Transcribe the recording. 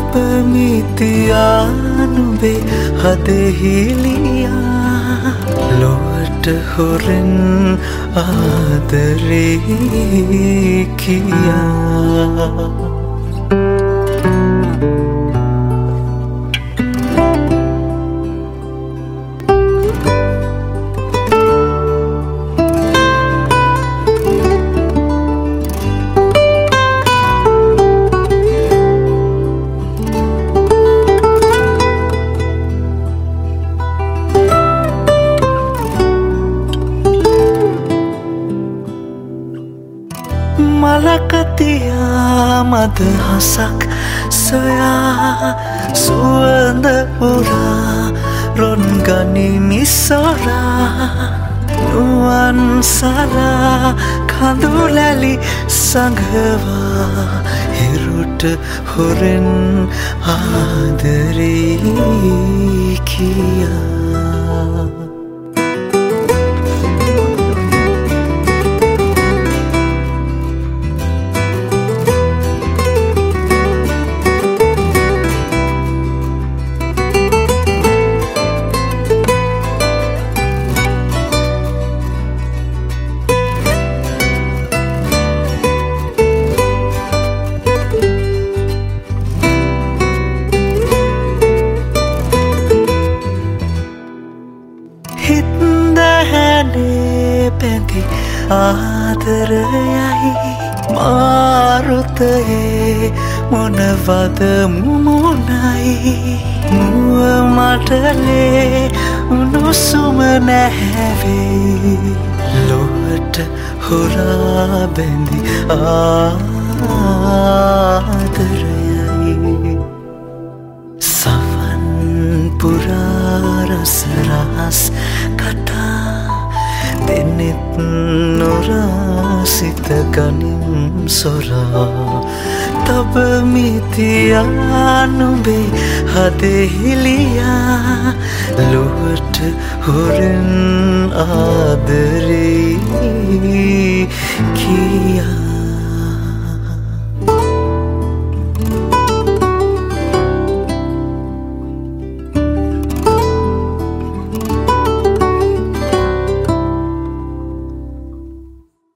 මිතියානුබේ හදෙහිලියා ලොවට හොරෙන් ආදරේ කියා මලකතියා මදහසක් සොයා සුවඳ පුරා රොන් ගනිමි සොරා නුවන් සරා කඳුලැලි සඟවා හිරුට හොරෙන් ආදරේ කියා පැති ආදරයයි මාරුතයේ මොනවද මුමුණයි මුව මටලේ උණුසුම නැහැවේ ලොවට හොරා බැඳි ආදරයයි සවන් පුරා රස රහස් කතා දෙනෙත් නොරා සිත ගනිම් සොරා තබ මිතියානුබේ හදෙහිලියා ලොවට හොරෙන් ආදරේ කියා